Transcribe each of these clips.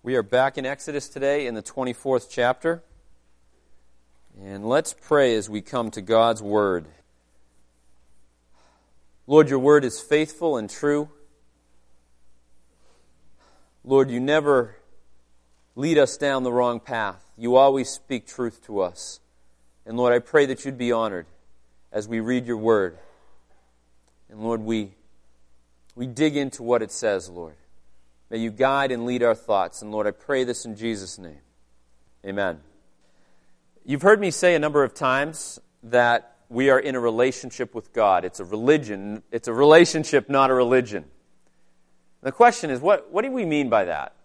We are back in Exodus today in the 24th chapter. And let's pray as we come to God's Word. Lord, your Word is faithful and true. Lord, you never lead us down the wrong path. You always speak truth to us. And Lord, I pray that you'd be honored as we read your Word. And Lord, we dig into what it says, Lord. May you guide and lead our thoughts. And Lord, I pray this in Jesus' name. Amen. You've heard me say a number of times that we are in a relationship with God. It's a religion. It's a relationship, not a religion. The question is, what do we mean by that?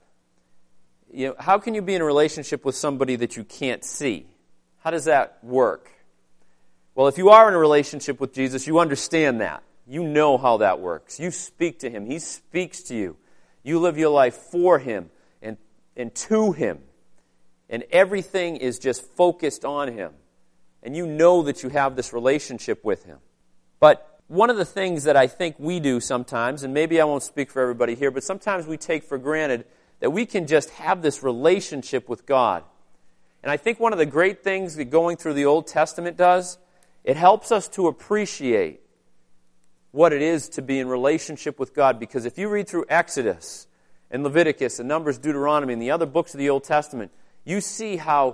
How can you be in a relationship with somebody that you can't see? How does that work? Well, if you are in a relationship with Jesus, you understand that. You know how that works. You speak to Him. He speaks to you. You live your life for Him and to Him. And everything is just focused on Him. And you know that you have this relationship with Him. But one of the things that I think we do sometimes, and maybe I won't speak for everybody here, but sometimes we take for granted that we can just have this relationship with God. And I think one of the great things that going through the Old Testament does, it helps us to appreciate what it is to be in relationship with God. Because if you read through Exodus and Leviticus and Numbers, Deuteronomy, and the other books of the Old Testament, you see how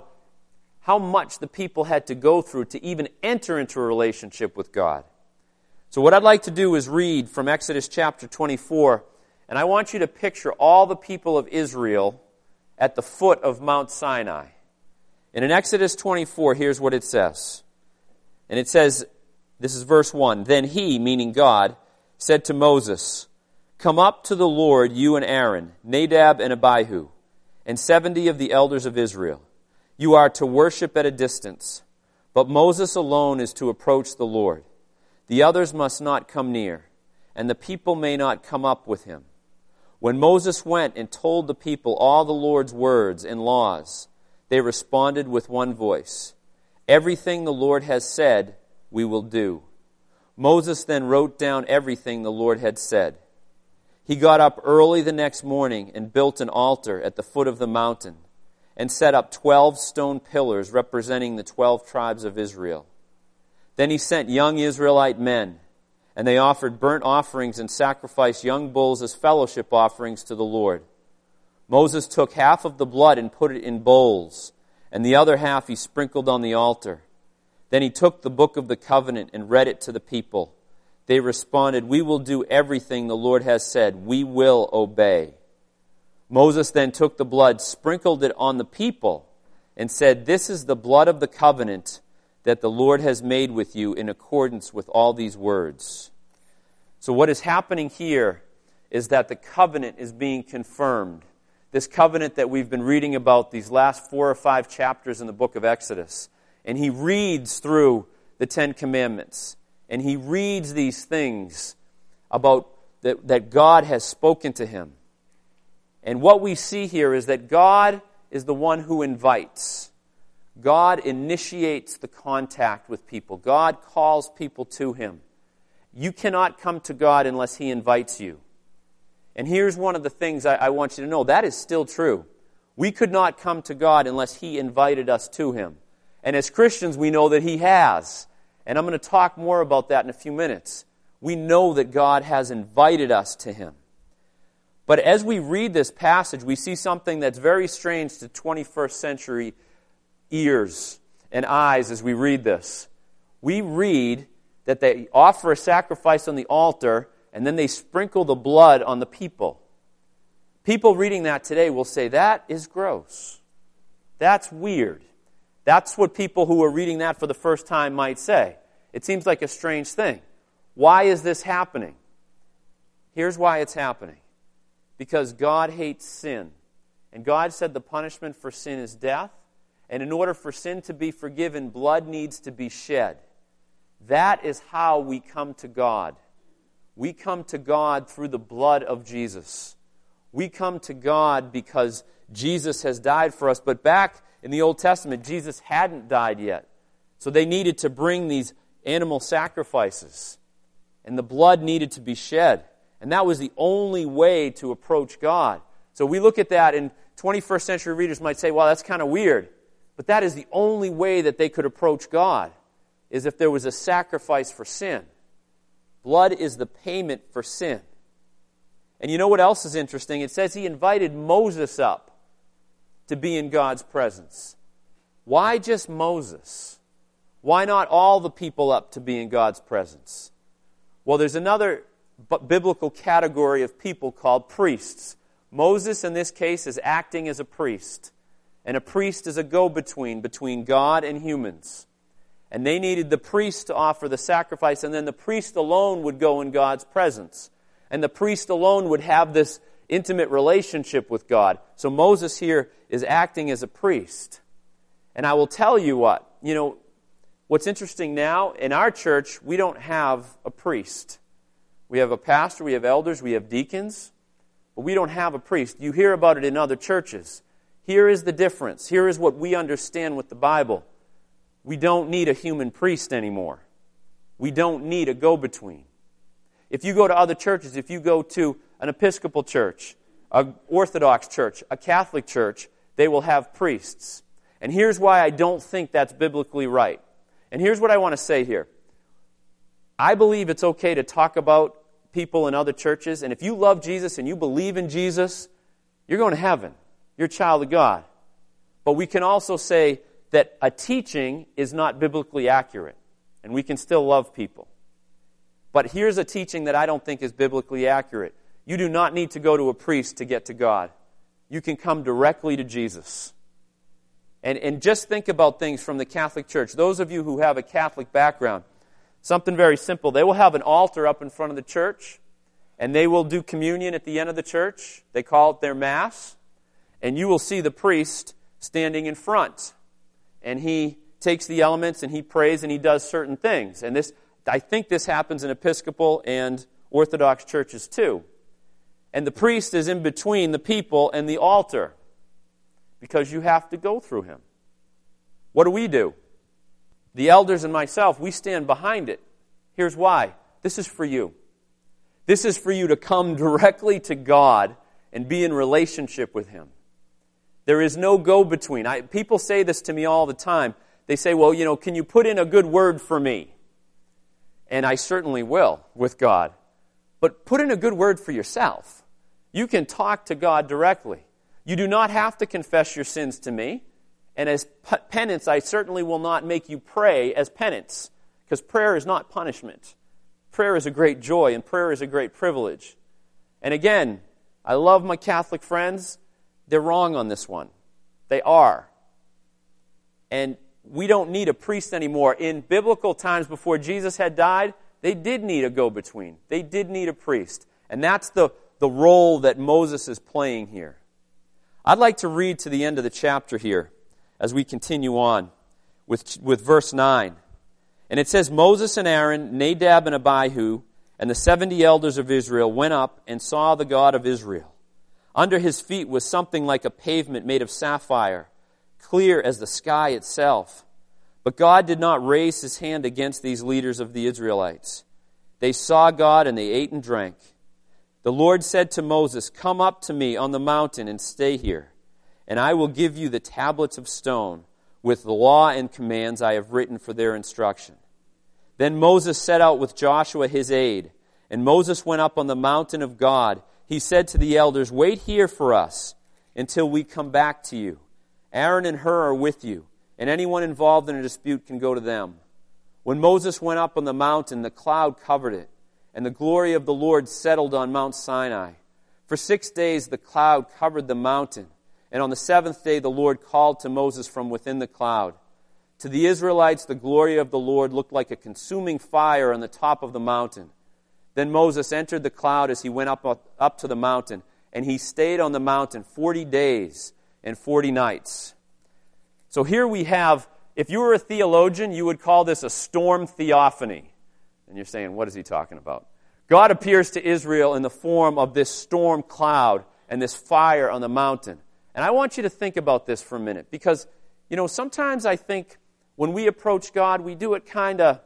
much the people had to go through to even enter into a relationship with God. So what I'd like to do is read from Exodus chapter 24, and I want you to picture all the people of Israel at the foot of Mount Sinai. And in Exodus 24, here's what it says. And it says, this is verse 1, "Then he," meaning God, "said to Moses, 'Come up to the Lord, you and Aaron, Nadab and Abihu, and 70 of the elders of Israel. You are to worship at a distance, but Moses alone is to approach the Lord. The others must not come near, and the people may not come up with him.' When Moses went and told the people all the Lord's words and laws, they responded with one voice, 'Everything the Lord has said, we will do.' Moses then wrote down everything the Lord had said. He got up early the next morning and built an altar at the foot of the mountain and set up 12 stone pillars representing the 12 tribes of Israel. Then he sent young Israelite men, and they offered burnt offerings and sacrificed young bulls as fellowship offerings to the Lord. Moses took half of the blood and put it in bowls, and the other half he sprinkled on the altar. Then he took the book of the covenant and read it to the people. They responded, 'We will do everything the Lord has said. We will obey.' Moses then took the blood, sprinkled it on the people, and said, 'This is the blood of the covenant that the Lord has made with you in accordance with all these words.'" So what is happening here is that the covenant is being confirmed. This covenant that we've been reading about these last 4 or 5 chapters in the book of Exodus. And he reads through the 10 Commandments. And he reads these things about that God has spoken to him. And what we see here is that God is the one who invites. God initiates the contact with people. God calls people to him. You cannot come to God unless he invites you. And here's one of the things I want you to know. That is still true. We could not come to God unless he invited us to him. And as Christians, we know that he has. And I'm going to talk more about that in a few minutes. We know that God has invited us to him. But as we read this passage, we see something that's very strange to 21st century ears and eyes as we read this. We read that they offer a sacrifice on the altar, and then they sprinkle the blood on the people. People reading that today will say, that is gross. That's weird. That's what people who are reading that for the first time might say. It seems like a strange thing. Why is this happening? Here's why it's happening. Because God hates sin. And God said the punishment for sin is death. And in order for sin to be forgiven, blood needs to be shed. That is how we come to God. We come to God through the blood of Jesus. We come to God because Jesus has died for us. But back in the Old Testament, Jesus hadn't died yet. So they needed to bring these animal sacrifices. And the blood needed to be shed. And that was the only way to approach God. So we look at that, and 21st century readers might say, well, that's kind of weird. But that is the only way that they could approach God, is if there was a sacrifice for sin. Blood is the payment for sin. And you know what else is interesting? It says he invited Moses up to be in God's presence. Why just Moses? Why not all the people up to be in God's presence? Well, there's another biblical category of people called priests. Moses, in this case, is acting as a priest. And a priest is a go-between between God and humans. And they needed the priest to offer the sacrifice, and then the priest alone would go in God's presence. And the priest alone would have this intimate relationship with God. So Moses here is acting as a priest. And I will tell you what's interesting now, in our church, we don't have a priest. We have a pastor, we have elders, we have deacons, but we don't have a priest. You hear about it in other churches. Here is the difference. Here is what we understand with the Bible. We don't need a human priest anymore. We don't need a go-between. If you go to other churches, if you go to an Episcopal church, an Orthodox church, a Catholic church, they will have priests. And here's why I don't think that's biblically right. And here's what I want to say here. I believe it's okay to talk about people in other churches, and if you love Jesus and you believe in Jesus, you're going to heaven. You're a child of God. But we can also say that a teaching is not biblically accurate, and we can still love people. But here's a teaching that I don't think is biblically accurate. You do not need to go to a priest to get to God. You can come directly to Jesus. And just think about things from the Catholic Church. Those of you who have a Catholic background, something very simple. They will have an altar up in front of the church, and they will do communion at the end of the church. They call it their Mass. And you will see the priest standing in front. And he takes the elements, and he prays, and he does certain things. And I think this happens in Episcopal and Orthodox churches too. And the priest is in between the people and the altar, because you have to go through him. What do? The elders and myself, we stand behind it. Here's why. This is for you. This is for you to come directly to God and be in relationship with Him. There is no go-between. People say this to me all the time. They say, well, can you put in a good word for me? And I certainly will with God. But put in a good word for yourself. You can talk to God directly. You do not have to confess your sins to me. And as penance, I certainly will not make you pray as penance, because prayer is not punishment. Prayer is a great joy, and prayer is a great privilege. And again, I love my Catholic friends. They're wrong on this one. They are. And we don't need a priest anymore. In biblical times before Jesus had died, they did need a go-between. They did need a priest. And that's the role that Moses is playing here. I'd like to read to the end of the chapter here as we continue on with verse 9. And it says, Moses and Aaron, Nadab and Abihu, and the 70 elders of Israel went up and saw the God of Israel. Under his feet was something like a pavement made of sapphire, clear as the sky itself. But God did not raise his hand against these leaders of the Israelites. They saw God and they ate and drank. The Lord said to Moses, come up to me on the mountain and stay here, and I will give you the tablets of stone with the law and commands I have written for their instruction. Then Moses set out with Joshua his aide, and Moses went up on the mountain of God. He said to the elders, wait here for us until we come back to you. Aaron and Hur are with you, and anyone involved in a dispute can go to them. When Moses went up on the mountain, the cloud covered it, and the glory of the Lord settled on Mount Sinai. For 6 days the cloud covered the mountain, and on the seventh day the Lord called to Moses from within the cloud. To the Israelites the glory of the Lord looked like a consuming fire on the top of the mountain. Then Moses entered the cloud as he went up to the mountain, and he stayed on the mountain 40 days and 40 nights. So here we have, if you were a theologian, you would call this a storm theophany. And you're saying, what is he talking about? God appears to Israel in the form of this storm cloud and this fire on the mountain. And I want you to think about this for a minute, because, sometimes I think when we approach God, we do it kind of,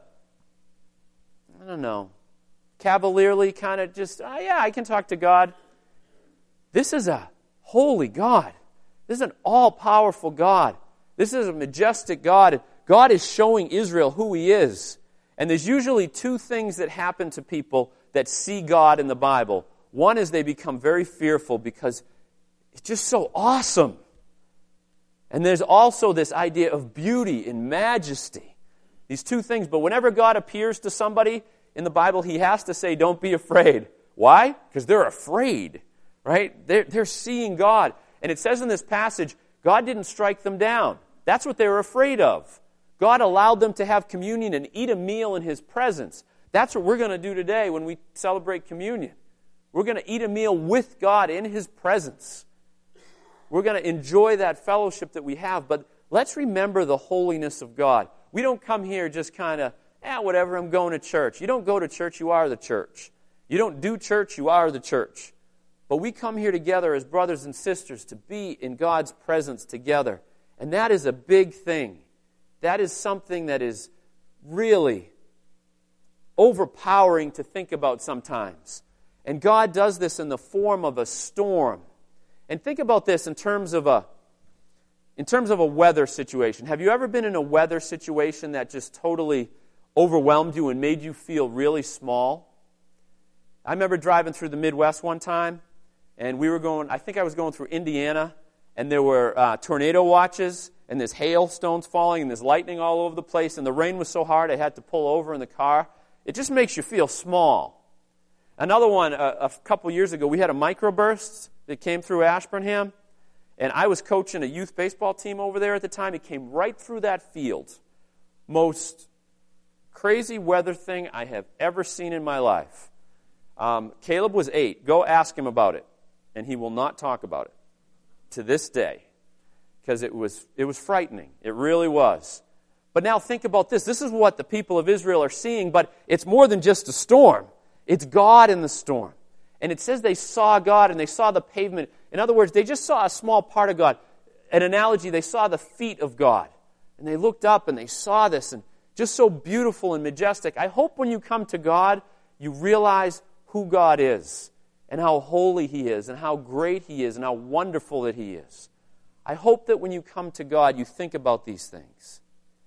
cavalierly, kind of just, I can talk to God. This is a holy God. This is an all-powerful God. This is a majestic God. God is showing Israel who He is. And there's usually two things that happen to people that see God in the Bible. One is they become very fearful because it's just so awesome. And there's also this idea of beauty and majesty. These two things. But whenever God appears to somebody in the Bible, He has to say, don't be afraid. Why? Because they're afraid, right? They're seeing God. And it says in this passage, God didn't strike them down. That's what they were afraid of. God allowed them to have communion and eat a meal in His presence. That's what we're going to do today when we celebrate communion. We're going to eat a meal with God in His presence. We're going to enjoy that fellowship that we have. But let's remember the holiness of God. We don't come here just kind of, whatever, I'm going to church. You don't go to church, you are the church. You don't do church, you are the church. But we come here together as brothers and sisters to be in God's presence together. And that is a big thing. That is something that is really overpowering to think about sometimes. And God does this in the form of a storm. And think about this in terms of a weather situation. Have you ever been in a weather situation that just totally overwhelmed you and made you feel really small? I remember driving through the Midwest one time, and I think I was going through Indiana, and there were tornado watches, and there's hailstones falling, and there's lightning all over the place, and the rain was so hard I had to pull over in the car. It just makes you feel small. Another one, a couple years ago, we had a microburst that came through Ashburnham, and I was coaching a youth baseball team over there at the time. It came right through that field. Most crazy weather thing I have ever seen in my life. Caleb was 8. Go ask him about it, and he will not talk about it to this day, because it was frightening. It really was. But now think about this. This is what the people of Israel are seeing, but it's more than just a storm. It's God in the storm. And it says they saw God and they saw the pavement. In other words, they just saw a small part of God. An analogy, they saw the feet of God. And they looked up and they saw this, and just so beautiful and majestic. I hope when you come to God, you realize who God is and how holy He is and how great He is and how wonderful that He is. I hope that when you come to God, you think about these things.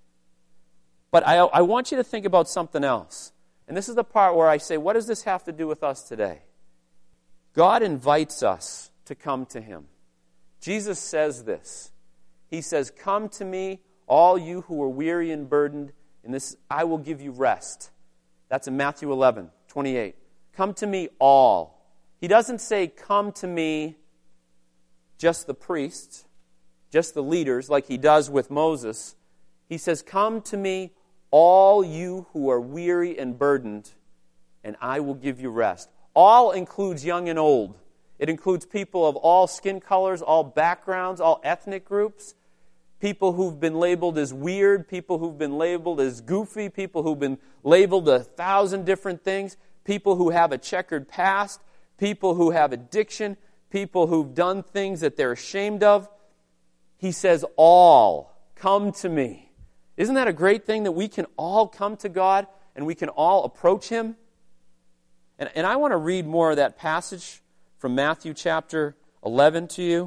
But I want you to think about something else. And this is the part where I say, what does this have to do with us today? God invites us to come to Him. Jesus says this. He says, "Come to me, all you who are weary and burdened, and this I will give you rest." That's in Matthew 11:28. Come to me all. He doesn't say, come to me just the priests, just the leaders, like He does with Moses. He says, come to me all you who are weary and burdened, and I will give you rest. All includes young and old. It includes people of all skin colors, all backgrounds, all ethnic groups, people who've been labeled as weird, people who've been labeled as goofy, people who've been labeled 1,000 different things, people who have a checkered past, people who have addiction, people who've done things that they're ashamed of. He says, all, come to me. Isn't that a great thing that we can all come to God and we can all approach Him? And I want to read more of that passage from Matthew chapter 11 to you.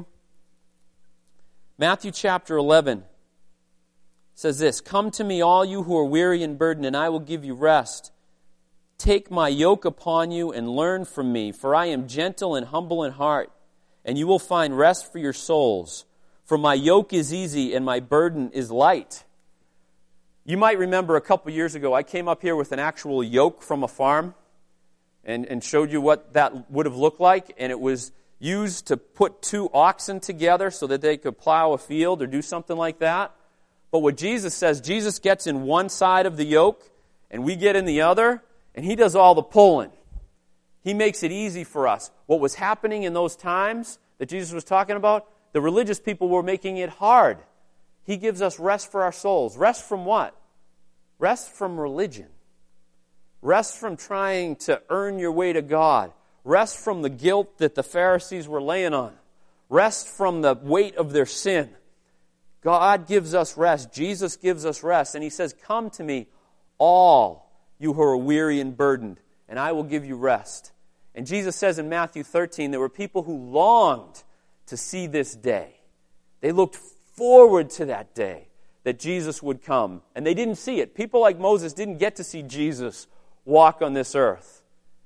Matthew chapter 11 says this, "Come to me, all you who are weary and burdened, and I will give you rest. Take my yoke upon you and learn from me, for I am gentle and humble in heart, and you will find rest for your souls. For my yoke is easy and my burden is light." You might remember a couple years ago, I came up here with an actual yoke from a farm and showed you what that would have looked like. And it was used to put 2 oxen together so that they could plow a field or do something like that. But what Jesus says, Jesus gets in one side of the yoke and we get in the other, and He does all the pulling. He makes it easy for us. What was happening in those times that Jesus was talking about, the religious people were making it hard. He gives us rest for our souls. Rest from what? Rest from religion. Rest from trying to earn your way to God. Rest from the guilt that the Pharisees were laying on. Rest from the weight of their sin. God gives us rest. Jesus gives us rest. And He says, come to me, all you who are weary and burdened, and I will give you rest. And Jesus says in Matthew 13, there were people who longed to see this day. They looked forward to that day that Jesus would come. And they didn't see it. People like Moses didn't get to see Jesus walk on this earth.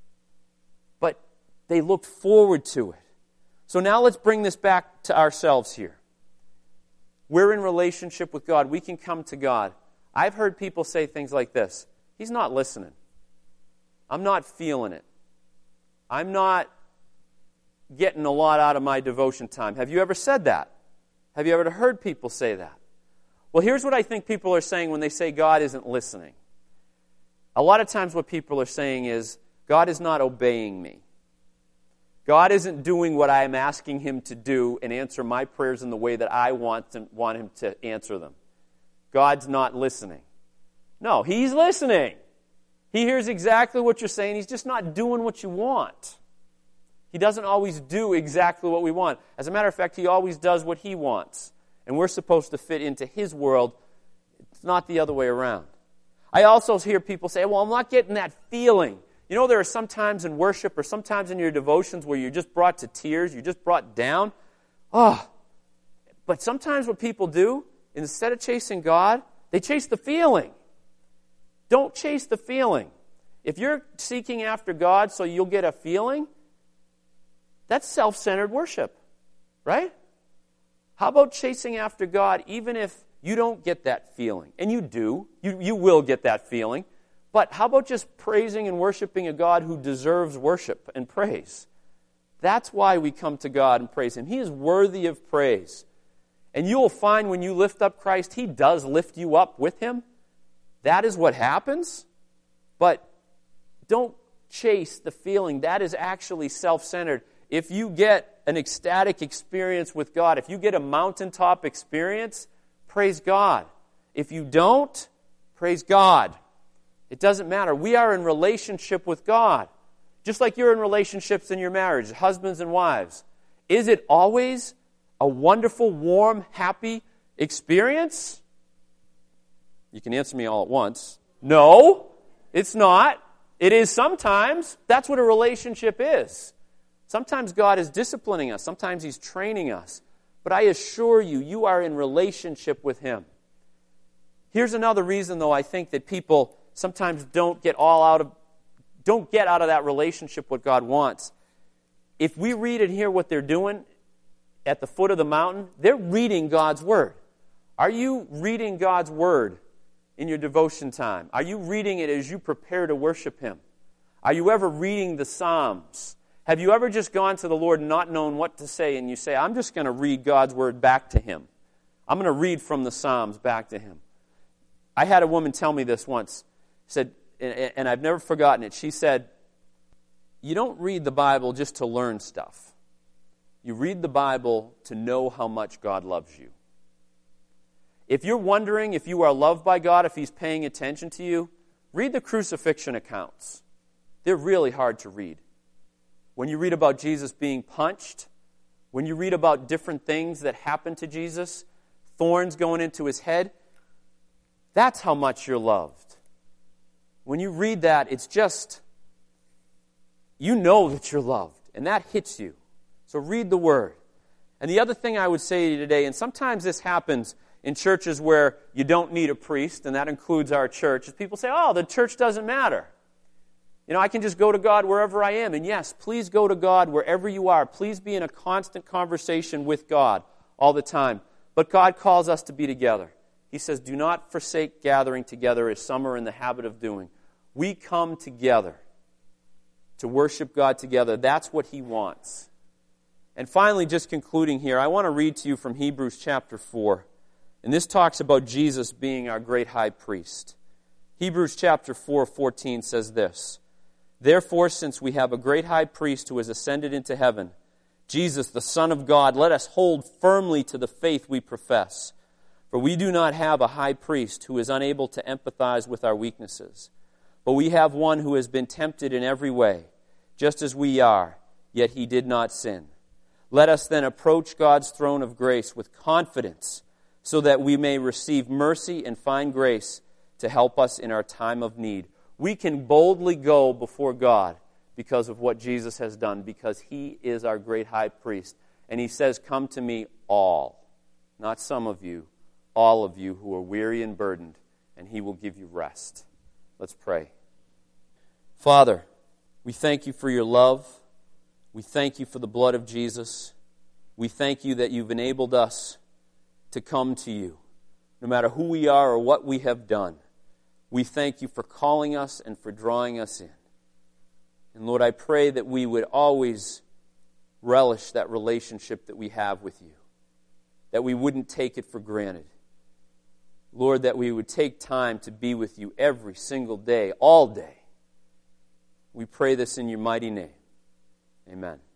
But they looked forward to it. So now let's bring this back to ourselves here. We're in relationship with God. We can come to God. I've heard people say things like this. He's not listening. I'm not feeling it. I'm not getting a lot out of my devotion time. Have you ever said that? Have you ever heard people say that? Well, here's what I think people are saying when they say God isn't listening. A lot of times what people are saying is, God is not obeying me. God isn't doing what I am asking Him to do and answer my prayers in the way that I want Him to answer them. God's not listening. No, He's listening. He hears exactly what you're saying. He's just not doing what you want. He doesn't always do exactly what we want. As a matter of fact, He always does what He wants. And we're supposed to fit into His world. It's not the other way around. I also hear people say, well, I'm not getting that feeling. You know, there are some times in worship or sometimes in your devotions where you're just brought to tears, you're just brought down. Oh, but sometimes what people do, instead of chasing God, they chase the feeling. Don't chase the feeling. If you're seeking after God so you'll get a feeling, that's self-centered worship, right? How about chasing after God even if you don't get that feeling? And you do. You will get that feeling. But how about just praising and worshiping a God who deserves worship and praise? That's why we come to God and praise Him. He is worthy of praise. And you will find when you lift up Christ, He does lift you up with Him. That is what happens. But don't chase the feeling. That is actually self-centered. If you get an ecstatic experience with God, if you get a mountaintop experience, praise God. If you don't, praise God. It doesn't matter. We are in relationship with God. Just like you're in relationships in your marriage, husbands and wives. Is it always a wonderful, warm, happy experience? You can answer me all at once. No, it's not. It is sometimes. That's what a relationship is. Sometimes God is disciplining us. Sometimes He's training us. But I assure you, you are in relationship with Him. Here's another reason, though, I think that people sometimes don't get out of that relationship what God wants. If we read and hear what they're doing at the foot of the mountain, they're reading God's Word. Are you reading God's Word in your devotion time? Are you reading it as you prepare to worship Him? Are you ever reading the Psalms? Have you ever just gone to the Lord and not known what to say and you say, I'm just going to read God's Word back to Him. I'm going to read from the Psalms back to Him. I had a woman tell me this once. Said, and I've never forgotten it. She said, you don't read the Bible just to learn stuff. You read the Bible to know how much God loves you. If you're wondering if you are loved by God, if He's paying attention to you, read the crucifixion accounts. They're really hard to read. When you read about Jesus being punched, when you read about different things that happened to Jesus, thorns going into His head, that's how much you're loved. When you read that, it's just, you know that you're loved, and that hits you. So read the Word. And the other thing I would say to you today, and sometimes this happens in churches where you don't need a priest, and that includes our church, is people say, oh, the church doesn't matter. You know, I can just go to God wherever I am. And yes, please go to God wherever you are. Please be in a constant conversation with God all the time. But God calls us to be together. He says, do not forsake gathering together as some are in the habit of doing. We come together to worship God together. That's what He wants. And finally, just concluding here, I want to read to you from Hebrews chapter 4. And this talks about Jesus being our great high priest. Hebrews chapter 4:14 says this, therefore, since we have a great high priest who has ascended into heaven, Jesus, the Son of God, let us hold firmly to the faith we profess. For we do not have a high priest who is unable to empathize with our weaknesses, but we have one who has been tempted in every way, just as we are, yet He did not sin. Let us then approach God's throne of grace with confidence, so that we may receive mercy and find grace to help us in our time of need. We can boldly go before God because of what Jesus has done, because He is our great high priest. And He says, come to me all. not some of you, all of you who are weary and burdened, and He will give you rest. Let's pray. Father, we thank you for your love. We thank you for the blood of Jesus. We thank you that you've enabled us to come to you, no matter who we are or what we have done. We thank you for calling us and for drawing us in. And Lord, I pray that we would always relish that relationship that we have with you, that we wouldn't take it for granted. Lord, that we would take time to be with you every single day, all day. We pray this in your mighty name. Amen.